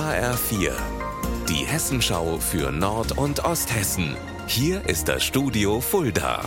HR4, die Hessenschau für Nord- und Osthessen. Hier ist das Studio Fulda.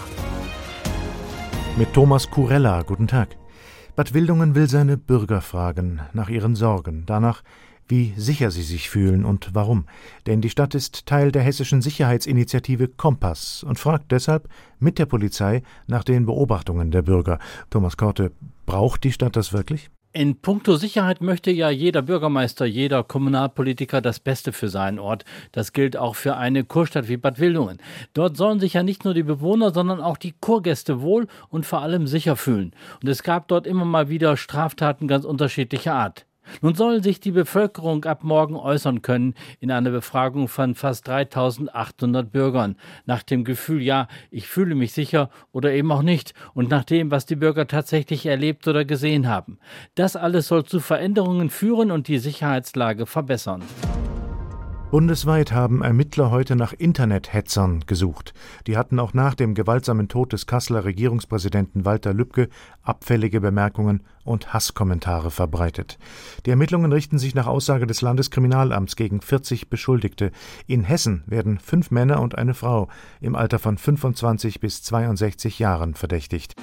Mit Thomas Kurella, guten Tag. Bad Wildungen will seine Bürger fragen nach ihren Sorgen, danach, wie sicher sie sich fühlen und warum. Denn die Stadt ist Teil der hessischen Sicherheitsinitiative Kompass und fragt deshalb mit der Polizei nach den Beobachtungen der Bürger. Thomas Korte, braucht die Stadt das wirklich? In puncto Sicherheit möchte ja jeder Bürgermeister, jeder Kommunalpolitiker das Beste für seinen Ort. Das gilt auch für eine Kurstadt wie Bad Wildungen. Dort sollen sich ja nicht nur die Bewohner, sondern auch die Kurgäste wohl und vor allem sicher fühlen. Und es gab dort immer mal wieder Straftaten ganz unterschiedlicher Art. Nun soll sich die Bevölkerung ab morgen äußern können in einer Befragung von fast 3.800 Bürgern. Nach dem Gefühl, ja, ich fühle mich sicher oder eben auch nicht. Und nach dem, was die Bürger tatsächlich erlebt oder gesehen haben. Das alles soll zu Veränderungen führen und die Sicherheitslage verbessern. Bundesweit haben Ermittler heute nach Internethetzern gesucht. Die hatten auch nach dem gewaltsamen Tod des Kasseler Regierungspräsidenten Walter Lübcke abfällige Bemerkungen und Hasskommentare verbreitet. Die Ermittlungen richten sich nach Aussage des Landeskriminalamts gegen 40 Beschuldigte. In Hessen werden 5 Männer und eine Frau im Alter von 25 bis 62 Jahren verdächtigt.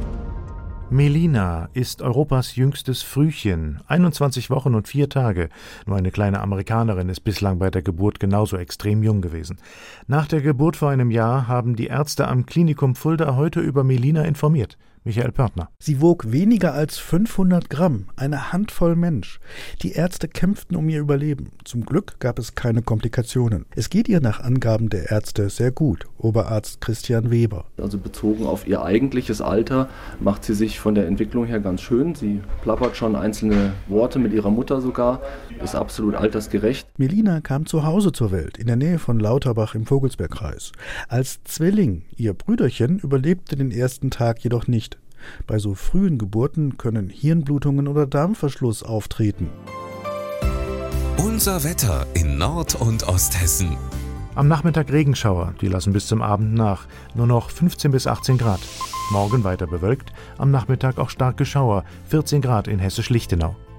Melina ist Europas jüngstes Frühchen, 21 Wochen und 4 Tage. Nur eine kleine Amerikanerin ist bislang bei der Geburt genauso extrem jung gewesen. Nach der Geburt vor einem Jahr haben die Ärzte am Klinikum Fulda heute über Melina informiert. Michael Pörtner. Sie wog weniger als 500 Gramm, eine Handvoll Mensch. Die Ärzte kämpften um ihr Überleben. Zum Glück gab es keine Komplikationen. Es geht ihr nach Angaben der Ärzte sehr gut. Oberarzt Christian Weber. Also bezogen auf ihr eigentliches Alter macht sie sich von der Entwicklung her ganz schön. Sie plappert schon einzelne Worte mit ihrer Mutter sogar, ist absolut altersgerecht. Melina kam zu Hause zur Welt, in der Nähe von Lauterbach im Vogelsbergkreis. Als Zwilling, ihr Brüderchen, überlebte den ersten Tag jedoch nicht. Bei so frühen Geburten können Hirnblutungen oder Darmverschluss auftreten. Unser Wetter in Nord- und Osthessen. Am Nachmittag Regenschauer, die lassen bis zum Abend nach. Nur noch 15 bis 18 Grad. Morgen weiter bewölkt, am Nachmittag auch starke Schauer, 14 Grad in Hessisch-Lichtenau.